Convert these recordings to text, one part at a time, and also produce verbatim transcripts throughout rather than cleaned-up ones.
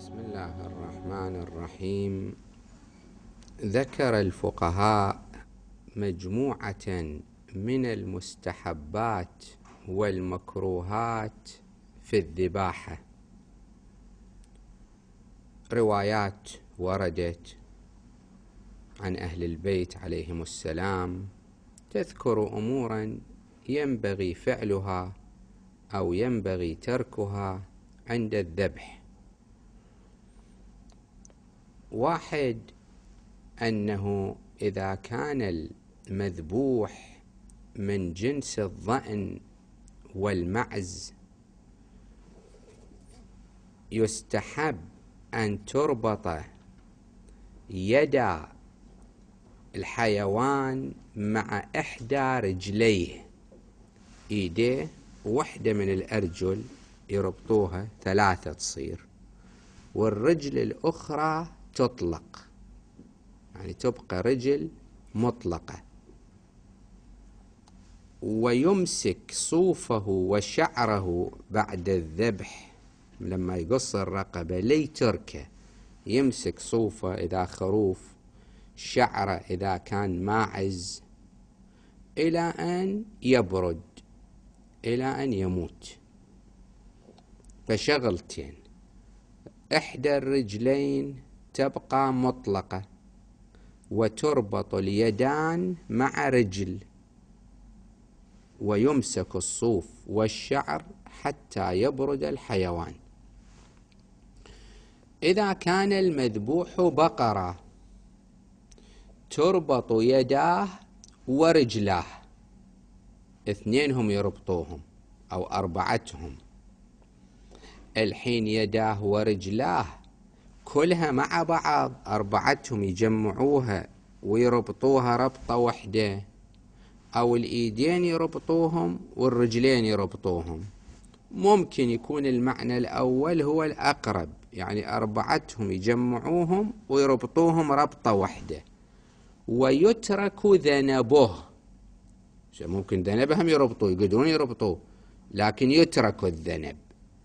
بسم الله الرحمن الرحيم. ذكر الفقهاء مجموعة من المستحبات والمكروهات في الذباحة. روايات وردت عن أهل البيت عليهم السلام تذكر أمورا ينبغي فعلها أو ينبغي تركها عند الذبح. واحد، أنه إذا كان المذبوح من جنس الضأن والمعز يستحب أن تربط يد الحيوان مع إحدى رجليه، إيديه وحدة من الأرجل يربطوها ثلاثة تصير، والرجل الأخرى تطلق، يعني تبقى رجل مطلقة، ويمسك صوفه وشعره بعد الذبح لما يقص الرقبة ليتركه، يمسك صوفه إذا خروف، شعره إذا كان ماعز، إلى أن يبرد، إلى أن يموت. فشغلتين، إحدى الرجلين تبقى مطلقة وتربط اليدان مع رجل، ويمسك الصوف والشعر حتى يبرد الحيوان. إذا كان المذبوح بقرة تربط يداه ورجلاه، اثنينهم يربطوهم أو أربعتهم. الحين يداه ورجلاه كلها مع بعض، أربعتهم يجمعوها ويربطوها ربطة واحدة، أو الإيدين يربطوهم والرجلين يربطوهم. ممكن يكون المعنى الأول هو الأقرب، يعني أربعتهم يجمعوهم ويربطوهم ربطة واحدة، ويترك ذنبه. ممكن ذنبهم يربطوه، يقدرون يربطوه، لكن يترك الذنب.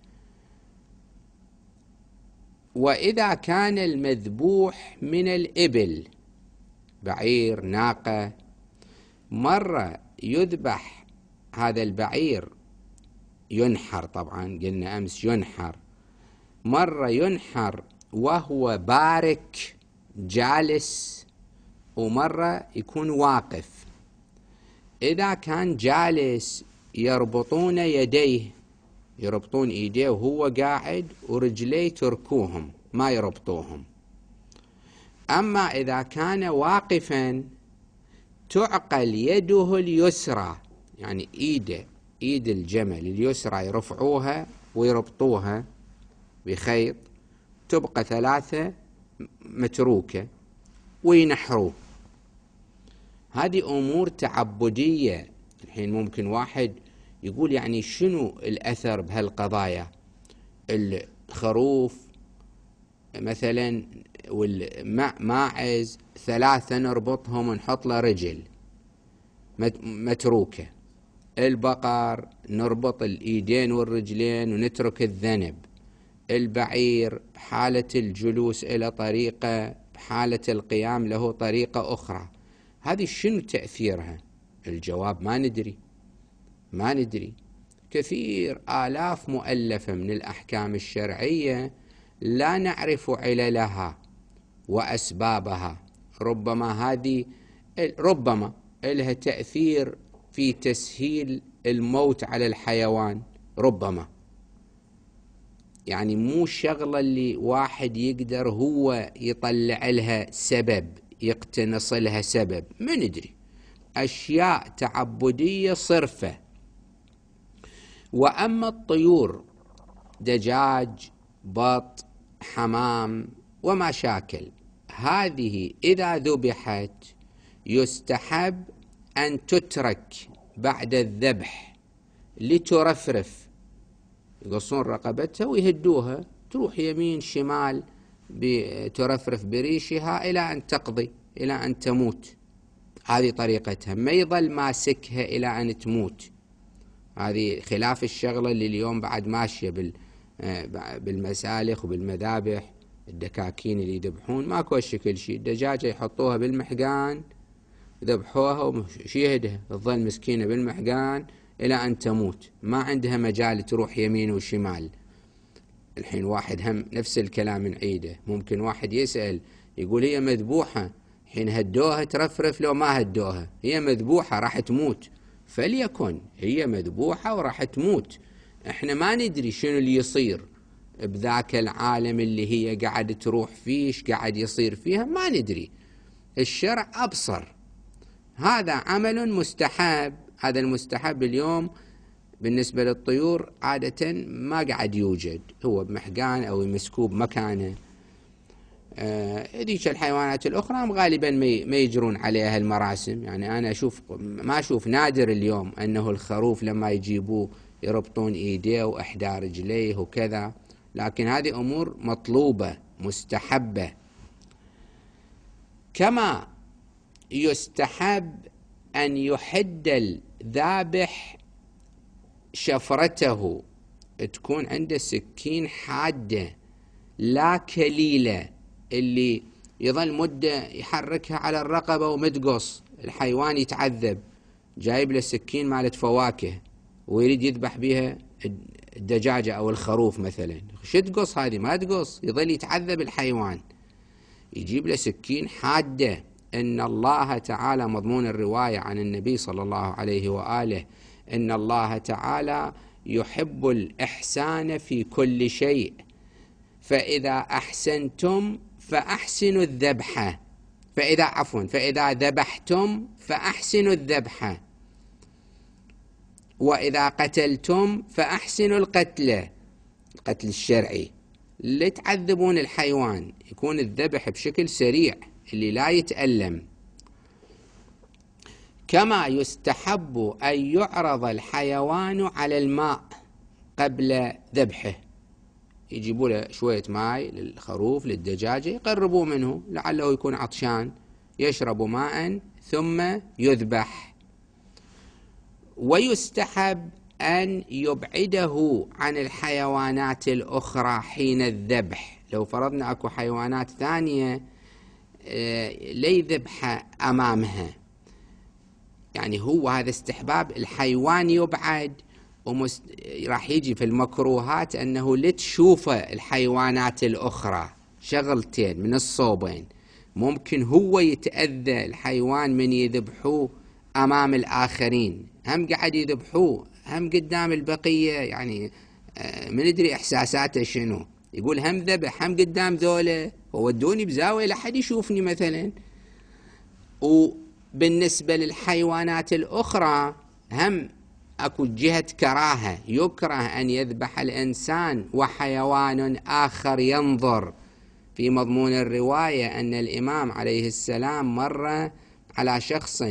وإذا كان المذبوح من الإبل، بعير، ناقة، مرة يذبح هذا البعير، ينحر، طبعا قلنا أمس ينحر، مرة ينحر وهو بارك جالس، ومرة يكون واقف. إذا كان جالس يربطون يديه، يربطون إيديه وهو قاعد، ورجليه تركوهم ما يربطوهم. أما إذا كان واقفا تعقل يده اليسرى، يعني إيده إيد الجمل اليسرى يرفعوها ويربطوها بخيط، تبقى ثلاثة متروكة وينحروه. هذه أمور تعبدية. الحين ممكن واحد يقول يعني شنو الأثر بهالقضايا؟ الخروف مثلا والماعز ثلاثة نربطهم ونحط له رجل متروكة، البقر نربط الإيدين والرجلين ونترك الذنب، البعير بحالة الجلوس إلى طريقة، بحالة القيام له طريقة أخرى. هذه شنو تأثيرها؟ الجواب ما ندري، ما ندري. كثير آلاف مؤلفة من الأحكام الشرعية لا نعرف عللها وأسبابها. ربما هذه ربما لها تأثير في تسهيل الموت على الحيوان، ربما، يعني مو شغلة اللي واحد يقدر هو يطلع لها سبب، يقتنص لها سبب، ما ندري. أشياء تعبدية صرفة. وأما الطيور، دجاج، بط، حمام وما شاكل، هذه إذا ذبحت يستحب أن تترك بعد الذبح لترفرف، يقصون رقبتها ويهدوها، تروح يمين شمال ترفرف بريشها إلى أن تقضي، إلى أن تموت. هذه طريقتها، ما يظل ماسكها إلى أن تموت. هذه خلاف الشغلة اللي اليوم بعد ماشية بالمسالخ وبالمذابح الدكاكين اللي يذبحون ماكو هالشكل شيء، الدجاجة يحطوها بالمحقان يذبحوها وشيهدها تظل مسكينة بالمحقان إلى أن تموت، ما عندها مجال تروح يمين وشمال. الحين واحد هم نفس الكلام نعيده، ممكن واحد يسأل يقول هي مذبوحة، حين هدوها ترفرف لو ما هدوها، هي مذبوحة راح تموت، فليكن هي مذبوحة وراح تموت. احنا ما ندري شنو اللي يصير بذاك العالم اللي هي قاعد تروح فيه، ايش قاعد يصير فيها ما ندري. الشرع أبصر، هذا عمل مستحب. هذا المستحب اليوم بالنسبة للطيور عادة ما قاعد يوجد، هو بمحقان أو مسكوب مكانه. هذيك آه الحيوانات الأخرى غالبا ما يجرون عليها المراسم. يعني أنا أشوف ما أشوف نادر اليوم أنه الخروف لما يجيبوه يربطون إيديه وإحدى رجليه وكذا، لكن هذه أمور مطلوبة مستحبة. كما يستحب أن يحد الذابح شفرته، تكون عنده سكين حادة لا كليلة اللي يظل مدة يحركها على الرقبة ومتقص، الحيوان يتعذب. جايب له سكين مالت فواكه ويريد يذبح بها الدجاجة أو الخروف مثلا، شو تقص هذه؟ ما تقص، يظل يتعذب الحيوان. يجيب له سكين حادة. إن الله تعالى، مضمون الرواية عن النبي صلى الله عليه وآله، إن الله تعالى يحب الإحسان في كل شيء، فإذا أحسنتم فأحسنوا الذبحة، فإذا عفوا فإذا ذبحتم فأحسنوا الذبحة، وإذا قتلتم فأحسنوا القتل، القتل الشرعي، لا تعذبون الحيوان، يكون الذبح بشكل سريع اللي لا يتألم. كما يستحب أن يعرض الحيوان على الماء قبل ذبحه، يجيبوا له شوية ماء للخروف للدجاجة يقربوا منه لعله يكون عطشان، يشرب ماء ثم يذبح. ويستحب أن يبعده عن الحيوانات الأخرى حين الذبح. لو فرضنا أكو حيوانات ثانية لا يذبح أمامها، يعني هو هذا استحباب، الحيوان يبعد. ومست... راح يجي في المكروهات أنه لتشوف الحيوانات الأخرى، شغلتين من الصوبين، ممكن هو يتأذى الحيوان من يذبحوه أمام الآخرين، هم قاعد يذبحوه هم قدام البقية، يعني من ندري إحساساته شنو، يقول هم ذبح هم قدام ذوله، وودوني بزاوية لحد يشوفني مثلا. وبالنسبة للحيوانات الأخرى هم أكو جهة كراهة، يكره أن يذبح الإنسان وحيوان آخر ينظر. في مضمون الرواية أن الإمام عليه السلام مر على شخص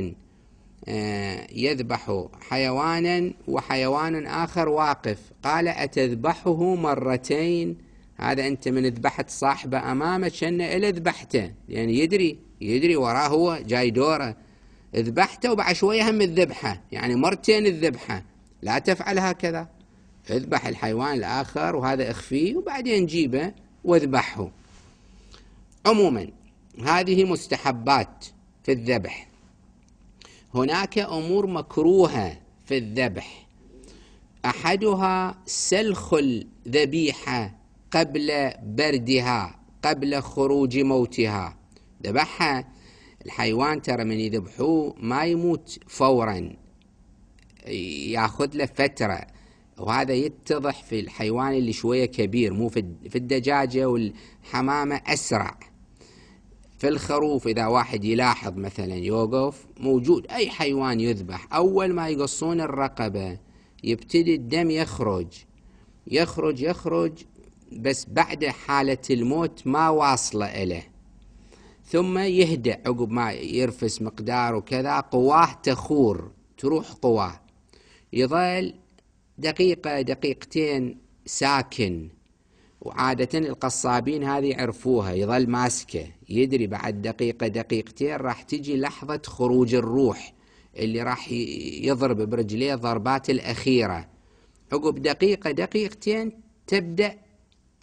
يذبح حيوانا وحيوان آخر واقف، قال أتذبحه مرتين؟ هذا أنت من ذبحت صاحبه أمامك شن إلى ذبحته، يعني يدري يدري وراه هو جاي دوره، ذبحته وبعد شوية هم الذبحة، يعني مرتين الذبحة، لا تفعل هكذا، اذبح الحيوان الآخر وهذا اخفيه وبعدين جيبه واذبحه. عموما هذه مستحبات في الذبح. هناك أمور مكروهة في الذبح، أحدها سلخ الذبيحة قبل بردها، قبل خروج موتها. ذبحها الحيوان ترى من يذبحوه ما يموت فورا، ياخذ له فترة، وهذا يتضح في الحيوان اللي شوية كبير، مو في الدجاجة والحمامة أسرع. في الخروف إذا واحد يلاحظ مثلا يوقف موجود أي حيوان يذبح، أول ما يقصون الرقبة يبتدي الدم يخرج يخرج يخرج، بس بعد حالة الموت ما واصلة إليه، ثم يهدأ عقب ما يرفس مقدار وكذا، قواه تخور تروح قواه، يظل دقيقة دقيقتين ساكن. وعادة القصابين هذه يعرفوها، يظل ماسكة، يدري بعد دقيقة دقيقتين راح تجي لحظة خروج الروح اللي راح يضرب برجليه ضربات الأخيرة. عقب دقيقة دقيقتين تبدأ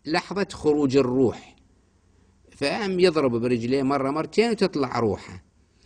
لحظة خروج الروح، فقام يضرب برجليه مرة مرتين وتطلع روحه.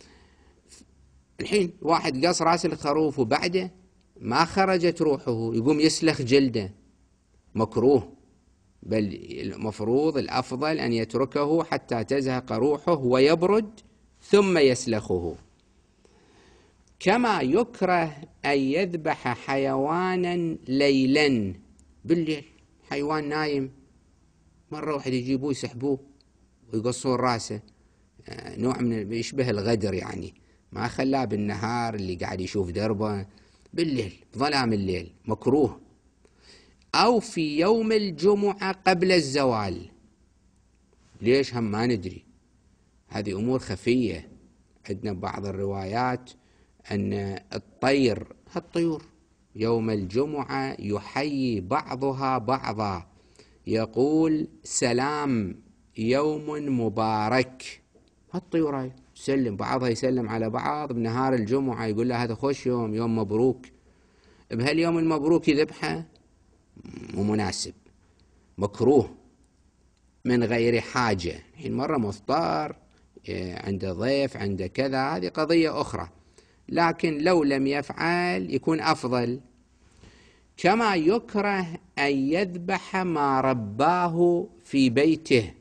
الحين واحد قص راس الخروف وبعده ما خرجت روحه يقوم يسلخ جلده، مكروه، بل المفروض الأفضل أن يتركه حتى تزهق روحه ويبرد ثم يسلخه. كما يكره أن يذبح حيوانا ليلا، بالليل حيوان نايم مرة واحد يجيبوه يسحبوه ويقصون راسه، نوع من يشبه الغدر، يعني ما خلاه بالنهار اللي قاعد يشوف دربه، بالليل ظلام الليل مكروه. أو في يوم الجمعة قبل الزوال، ليش هم ما ندري، هذه أمور خفية. عندنا بعض الروايات أن الطير، هالطيور يوم الجمعة يحيي بعضها بعضا، يقول سلام يوم مبارك، هالطيور هاي تسلم بعضها، يسلم على بعض بنهار الجمعة، يقول له هذا خوش يوم، يوم مبروك. بهاليوم المبروك يذبحه مو مناسب، مكروه من غير حاجة. الحين مرة مضطر، عنده ضيف، عنده كذا، هذه قضية أخرى، لكن لو لم يفعل يكون أفضل. كما يكره أن يذبح ما رباه في بيته،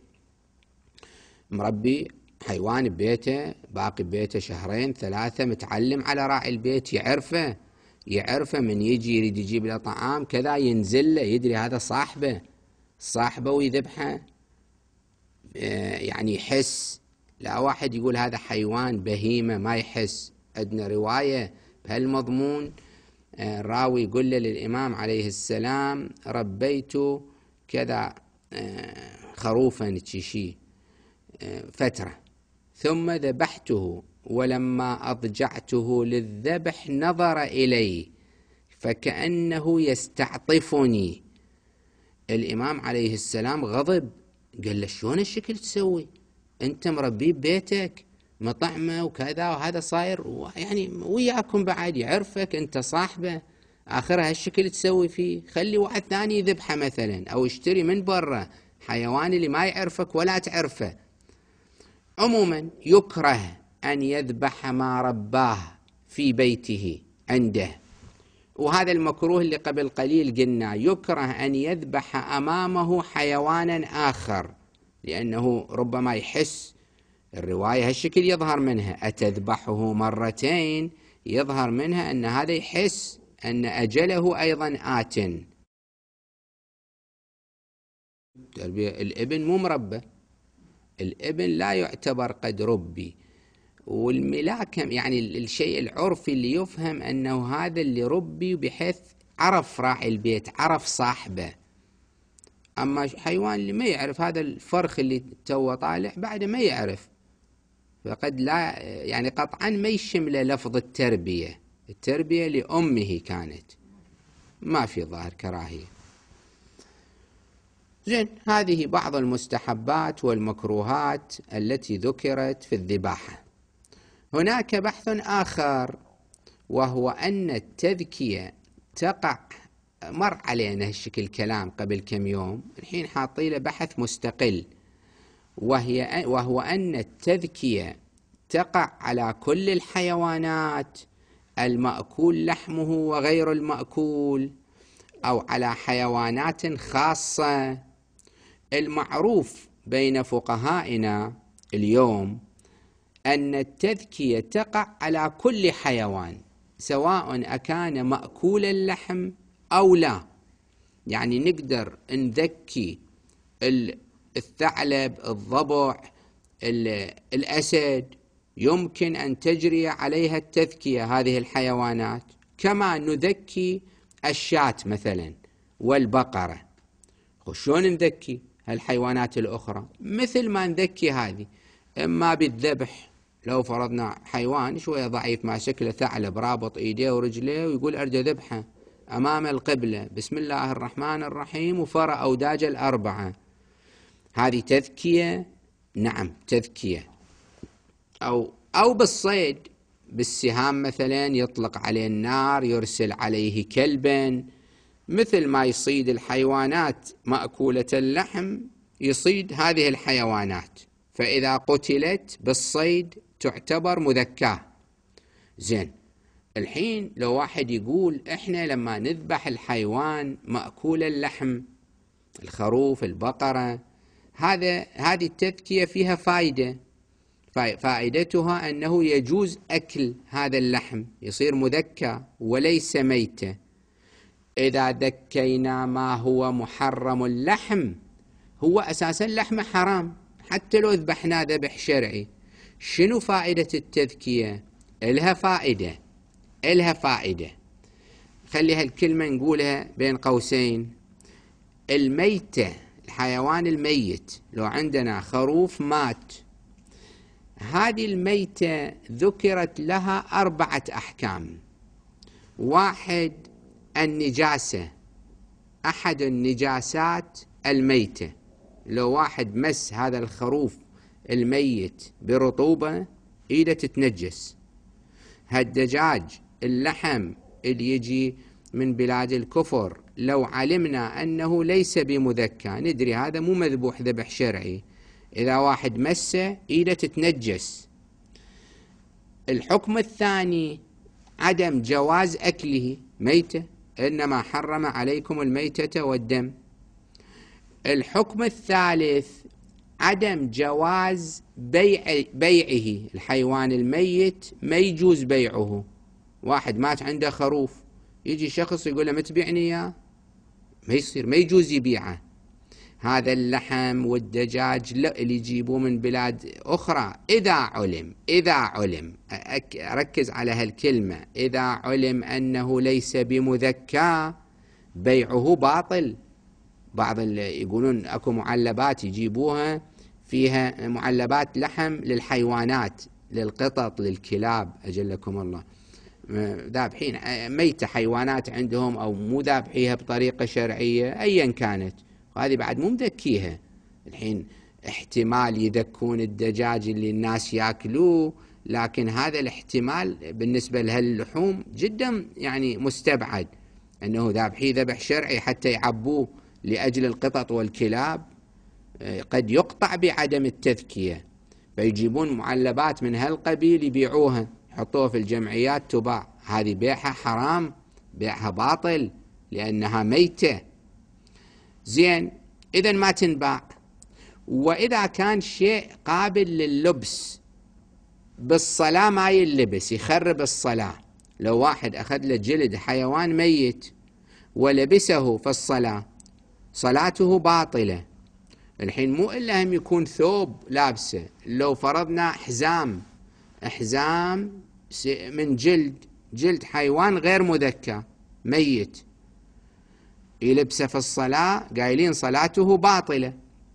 مربي حيوان ببيته، باقي ببيته شهرين ثلاثة، متعلم على راعي البيت، يعرفه يعرفه من يجي يريد يجيب له طعام كذا ينزل له، يدري هذا صاحبه صاحبه ويذبحه، يعني يحس. لا واحد يقول هذا حيوان بهيمة ما يحس. عندنا رواية بهالمضمون، الراوي يقول له للإمام عليه السلام ربيت كذا خروفا تشيشي فترة ثم ذبحته، ولما أضجعته للذبح نظر إلي فكأنه يستعطفني. الإمام عليه السلام غضب، قال له شلون الشكل تسوي، أنت مربيه ببيتك مطعمه وكذا، وهذا صاير يعني وياكم بعد، يعرفك أنت صاحبه، آخرها هالشكل تسوي فيه، خلي واحد ثاني يذبحه مثلا، أو اشتري من برا حيوان اللي ما يعرفك ولا تعرفه. عموما يكره أن يذبح ما رباه في بيته عنده، وهذا المكروه اللي قبل قليل قلنا، يكره أن يذبح أمامه حيوانا آخر، لأنه ربما يحس، الرواية هالشكل يظهر منها أتذبحه مرتين، يظهر منها أن هذا يحس أن أجله أيضا آت. الابن مو مربى، الابن لا يعتبر قد ربي، والملاكم يعني الشيء العرفي اللي يفهم أنه هذا اللي ربي بحيث عرف راعي البيت، عرف صاحبه. أما حيوان اللي ما يعرف، هذا الفرخ اللي تو طالع بعد ما يعرف، فقد لا يعني قطعا ما يشمل لفظ التربية، التربية لأمه كانت، ما في ظاهر كراهية. زين، هذه بعض المستحبات والمكروهات التي ذكرت في الذباحة. هناك بحث آخر، وهو أن التذكية تقع، مر علينا هالشكل كلام قبل كم يوم، الحين حاطي له بحث مستقل، وهي وهو أن التذكية تقع على كل الحيوانات المأكول لحمه وغير المأكول، أو على حيوانات خاصة. المعروف بين فقهائنا اليوم أن التذكية تقع على كل حيوان، سواء أكان مأكول اللحم أو لا. يعني نقدر نذكي الثعلب، الضبع، الأسد، يمكن أن تجري عليها التذكية هذه الحيوانات، كما نذكي الشاة مثلا والبقرة. وشون نذكي هالحيوانات الأخرى؟ مثل ما نذكي هذه، إما بالذبح، لو فرضنا حيوان شوية ضعيف ماسك له ثعلب رابط إيديه ورجليه ويقول أرجو ذبحه أمام القبلة بسم الله الرحمن الرحيم وفرأ أوداج الأربعة، هذه تذكية، نعم تذكية. أو أو بالصيد، بالسهام مثلا، يطلق عليه النار، يرسل عليه كلبا، مثل ما يصيد الحيوانات مأكولة اللحم يصيد هذه الحيوانات، فإذا قتلت بالصيد تعتبر مذكاة. زين، الحين لو واحد يقول إحنا لما نذبح الحيوان مأكول اللحم، الخروف، البقرة، هذا هذه التذكية فيها فائدة، فائدتها أنه يجوز أكل هذا اللحم، يصير مذكى وليس ميتة. إذا ذكينا ما هو محرم اللحم، هو أساسا لحمه حرام حتى لو ذبحناه ذبح شرعي، شنو فائدة التذكية؟ إلها فائدة، إلها فائدة. خلي هالكلمة نقولها بين قوسين. الميتة، الحيوان الميت، لو عندنا خروف مات، هذه الميتة ذكرت لها أربعة أحكام. واحد، النجاسة، أحد النجاسات الميتة، لو واحد مس هذا الخروف الميت برطوبة إيده تتنجس. هالدجاج، اللحم اللي يجي من بلاد الكفر، لو علمنا أنه ليس بمذكى، ندري هذا مو مذبوح ذبح شرعي، إذا واحد مسه إيده تتنجس. الحكم الثاني عدم جواز أكله ميتة، إنما حرم عليكم الميتة والدم. الحكم الثالث عدم جواز بيع بيعه، الحيوان الميت ما يجوز بيعه. واحد مات عنده خروف، يجي شخص يقول له ما تبيعني إياه، ما يصير، ما يجوز يبيعه. هذا اللحم والدجاج اللي يجيبوه من بلاد أخرى، إذا علم إذا علم ركز على هالكلمة، إذا علم أنه ليس بمذكى بيعه باطل. بعض اللي يقولون أكو معلبات يجيبوها فيها معلبات لحم للحيوانات، للقطط، للكلاب، أجلكم الله، ذابحين ميتة حيوانات عندهم أو مو ذابحيها بطريقة شرعية أيا كانت، وهذه بعد مو مذكيها. الحين احتمال يذكون الدجاج اللي الناس ياكلوه، لكن هذا الاحتمال بالنسبة لهاللحوم جدا يعني مستبعد، أنه ذابحيه ذبح شرعي حتى يعبوه لأجل القطط والكلاب، قد يقطع بعدم التذكية، فيجيبون معلبات من هالقبيل يبيعوها، يحطوها في الجمعيات تباع، هذه بيعها حرام، بيعها باطل لأنها ميتة. زين، إذن ما تنباع. وإذا كان شيء قابل لللبس بالصلاة ما يلبس، يخرب الصلاة. لو واحد أخذ له جلد حيوان ميت ولبسه في الصلاة صلاته باطلة. الحين مو إلا هم يكون ثوب لابسه، لو فرضنا حزام حزام من جلد جلد حيوان غير مذكى ميت يلبسه في الصلاة، قايلين صلاته باطلة.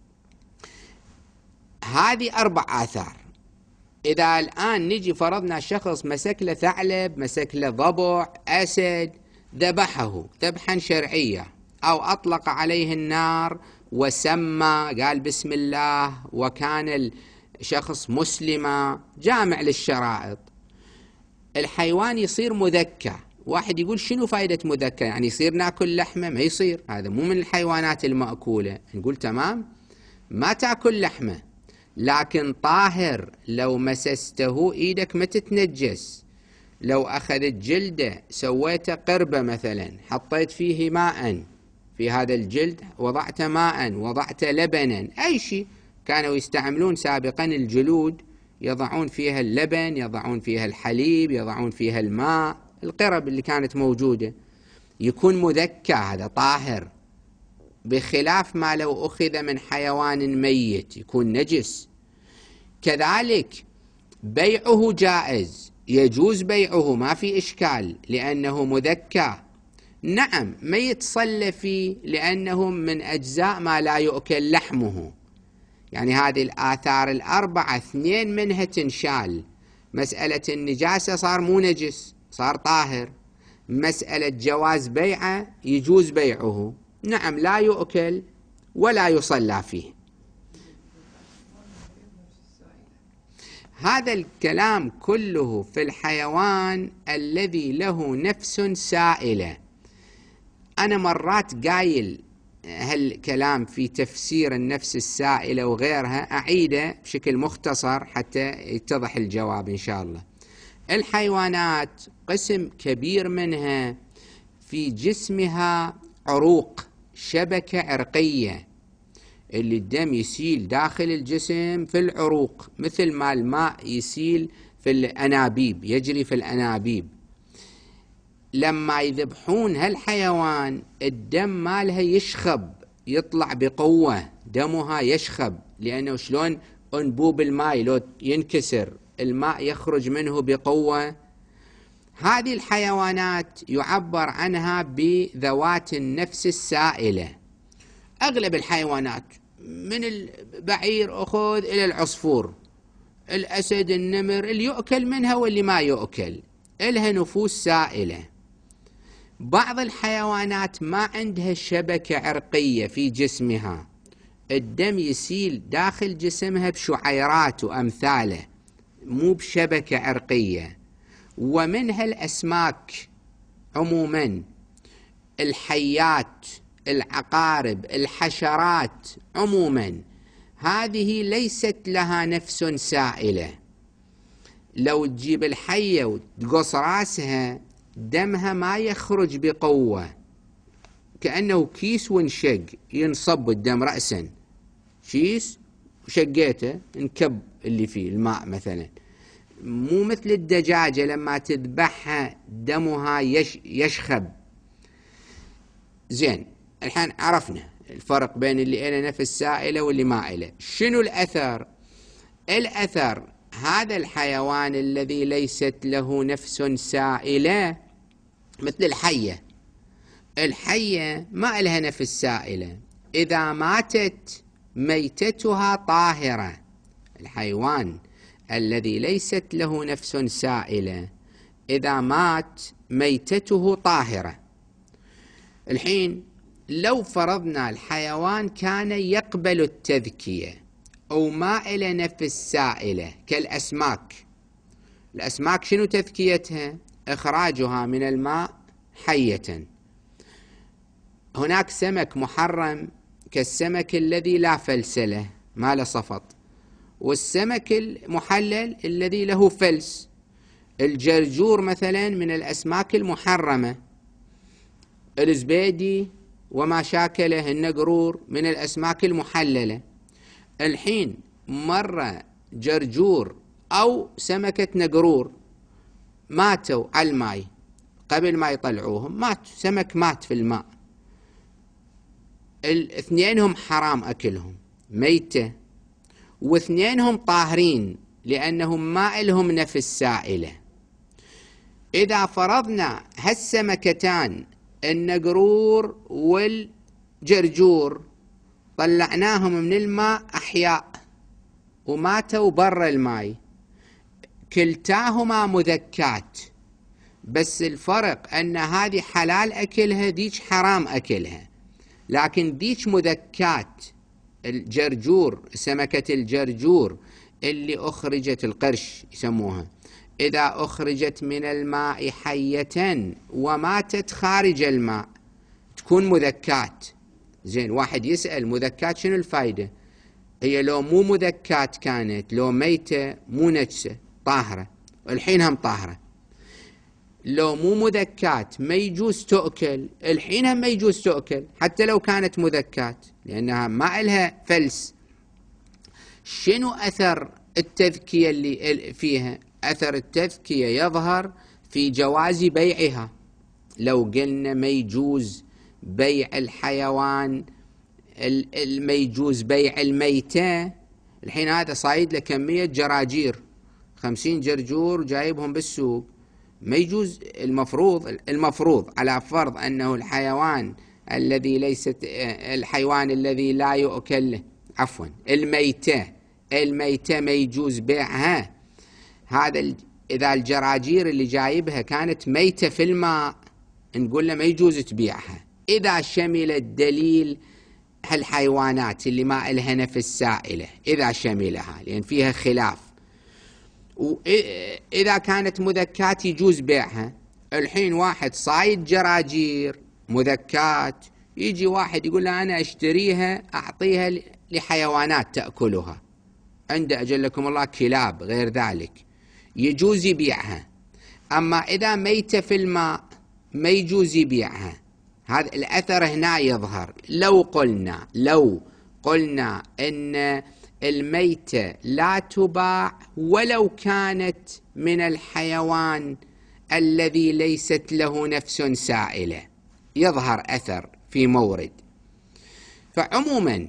هذه أربع آثار. إذا الآن نجي فرضنا شخص مسك له ثعلب، مسك له ضبع، أسد، ذبحه ذبحا شرعيا، أو أطلق عليه النار وسمى قال بسم الله، وكان الشخص مسلما جامع للشرائط، الحيوان يصير مذكى. واحد يقول شنو فائدة مذكى؟ يعني يصير ناكل لحمه؟ ما يصير، هذا مو من الحيوانات المأكولة. نقول تمام، ما تاكل لحمه، لكن طاهر، لو مسسته ايدك ما تتنجس. لو أخذت جلده سويته قربة مثلا، حطيت فيه ماء، في هذا الجلد وضعت ماء، وضعت لبنا، أي شيء كانوا يستعملون سابقا الجلود، يضعون فيها اللبن، يضعون فيها الحليب، يضعون فيها الماء، القرب اللي كانت موجودة، يكون مذكى، هذا طاهر، بخلاف ما لو أخذ من حيوان ميت يكون نجس. كذلك بيعه جائز، يجوز بيعه، ما في إشكال لأنه مذكى. نعم، ما يتصلى فيه لأنه من أجزاء ما لا يؤكل لحمه. يعني هذه الآثار الأربعة اثنين منها تنشال. مسألة النجاسة صار مو نجس، صار طاهر. مسألة جواز بيعه، يجوز بيعه، نعم، لا يؤكل ولا يصلى فيه. هذا الكلام كله في الحيوان الذي له نفس سائلة. أنا مرات قايل هالكلام في تفسير النفس السائلة وغيرها، أعيده بشكل مختصر حتى يتضح الجواب إن شاء الله. الحيوانات قسم كبير منها في جسمها عروق، شبكة عرقية، اللي الدم يسيل داخل الجسم في العروق، مثل ما الماء يسيل في الأنابيب، يجري في الأنابيب. لما يذبحون هالحيوان الدم مالها يشخب، يطلع بقوة، دمها يشخب، لأنه شلون أنبوب الماء لو ينكسر الماء يخرج منه بقوة. هذه الحيوانات يعبر عنها بذوات النفس السائلة. أغلب الحيوانات من البعير أخذ إلى العصفور، الأسد، النمر، اللي يؤكل منها واللي ما يؤكل، إلها نفوس سائلة. بعض الحيوانات ما عندها شبكة عرقية في جسمها، الدم يسيل داخل جسمها بشعيرات وأمثاله، مو بشبكة عرقية. ومنها الأسماك عموما، الحيات، العقارب، الحشرات عموما، هذه ليست لها نفس سائلة. لو تجيب الحية وتقص راسها دمها ما يخرج بقوة، كأنه كيس وانشق، ينصب الدم رأسا، كيس وشقيته انكب اللي فيه الماء مثلا. مو مثل الدجاجة لما تذبحها دمها يش يشخب. زين، الحين عرفنا الفرق بين اللي إله نفس سائلة واللي ما إله. شنو الأثر؟ الأثر هذا الحيوان الذي ليست له نفس سائلة مثل الحية. الحية ما إلها نفس سائلة، إذا ماتت ميتتها طاهرة. الحيوان الذي ليست له نفس سائلة إذا مات ميتته طاهرة. الحين لو فرضنا الحيوان كان يقبل التذكية أو ما إلى نفس سائلة كالأسماك. الأسماك شنو تذكيتها؟ إخراجها من الماء حية. هناك سمك محرم كالسمك الذي لا فلس له، ما له صفط، والسمك المحلل الذي له فلس. الجرجور مثلا من الأسماك المحرمة، الزبيدي وما شاكله، النقرور من الأسماك المحللة. الحين مرة جرجور أو سمكة نقرور ماتوا على الماء قبل ما يطلعوهم، مات سمك مات في الماء، الاثنينهم حرام أكلهم ميتة، واثنينهم طاهرين لأنهم ما لهم نفس سائلة. إذا فرضنا هالسمكتان النقرور والجرجور طلعناهم من الماء أحياء وماتوا برا الماء، كلتاهما مذكات، بس الفرق أن هذه حلال أكلها ذيك حرام أكلها. لكن ذيك مذكات، الجرجور، سمكة الجرجور اللي أخرجت القرش يسموها، إذا أخرجت من الماء حية وماتت خارج الماء تكون مذكات. زين، واحد يسأل مذكات شنو الفايدة؟ هي لو مو مذكات كانت، لو ميتة مو نجسة طاهرة، الحين هم طاهرة. لو مو مذكات ما يجوز تؤكل، الحين هم ما يجوز تؤكل حتى لو كانت مذكات، لأنها ما إلها فلس. شنو أثر التذكية اللي فيها؟ أثر التذكية يظهر في جواز بيعها. لو قلنا ما يجوز بيع الحيوان، ما يجوز بيع الميتة، الحين هذا صايد له كمية جراجير، خمسين جرجور جايبهم بالسوق، ما يجوز. المفروض المفروض على فرض أنه الحيوان الذي ليست الحيوان الذي لا يؤكل، عفوا الميتة، الميتة ما يجوز بيعها. هذا إذا الجراجير اللي جايبها كانت ميتة في الماء نقول له ما يجوز تبيعها. إذا شمل الدليل هالحيوانات اللي ما إلها نفس سائلة، إذا شملها، لأن فيها خلاف، وإذا كانت مذكات يجوز بيعها. الحين واحد صايد جراجير مذكات. يجي واحد يقول له أنا أشتريها أعطيها لحيوانات تأكلها، عنده أجلكم الله كلاب غير ذلك، يجوز يبيعها. أما إذا ميتة في الماء ما يجوز يبيعها. هذا الأثر هنا يظهر. لو قلنا لو قلنا إن الميتة لا تباع ولو كانت من الحيوان الذي ليست له نفس سائلة، يظهر أثر في مورد. فعموما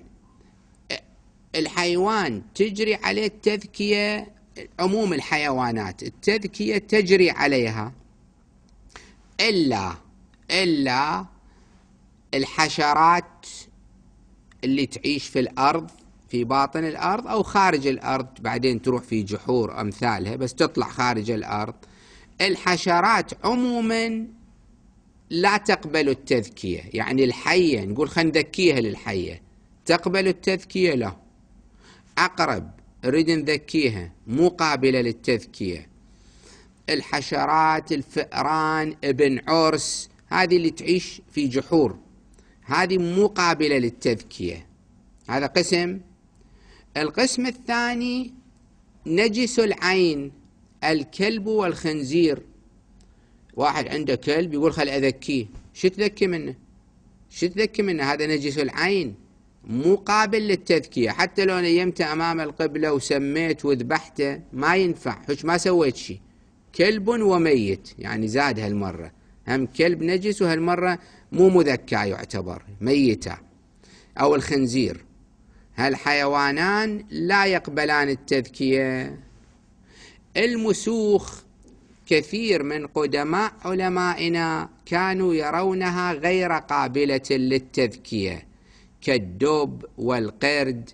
الحيوان تجري عليه التذكية، عموم الحيوانات التذكية تجري عليها، إلا إلا الحشرات اللي تعيش في الأرض، في باطن الأرض أو خارج الأرض، بعدين تروح في جحور أمثالها، بس تطلع خارج الأرض. الحشرات عموما لا تقبل التذكية. يعني الحية نقول خلينا نذكيها للحية، تقبل التذكية؟ لا. عقرب نريد نذكيها مو قابلة للتذكية. الحشرات، الفئران، ابن عرس، هذه اللي تعيش في جحور، هذه مو قابلة للتذكية. هذا قسم. القسم الثاني نجس العين، الكلب والخنزير. واحد عنده كلب يقول خل أذكيه، شو تذكي منه؟ شو تذكي منه؟ هذا نجس العين مو قابل للتذكية. حتى لو نيمته أمام القبلة وسميت وذبحته ما ينفع، حش ما سويت شيء. كلب وميت، يعني زاد هالمرة، هم كلب نجس وهالمرة مو مذكى، يعتبر ميتة. أو الخنزير، هالحيوانان لا يقبلان التذكية. المسوخ كثير من قدماء علمائنا كانوا يرونها غير قابلة للتذكية، كالدب والقرد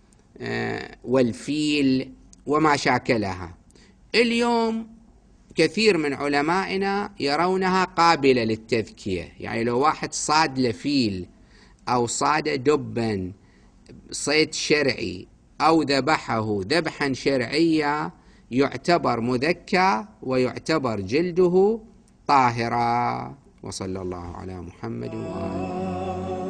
والفيل وما شاكلها. اليوم كثير من علمائنا يرونها قابلة للتذكية. يعني لو واحد صاد لفيل أو صاد دبا صيد شرعي أو ذبحه ذبحا شرعيا يعتبر مذكى ويعتبر جلده طاهرا. وصلى الله على محمد وآله.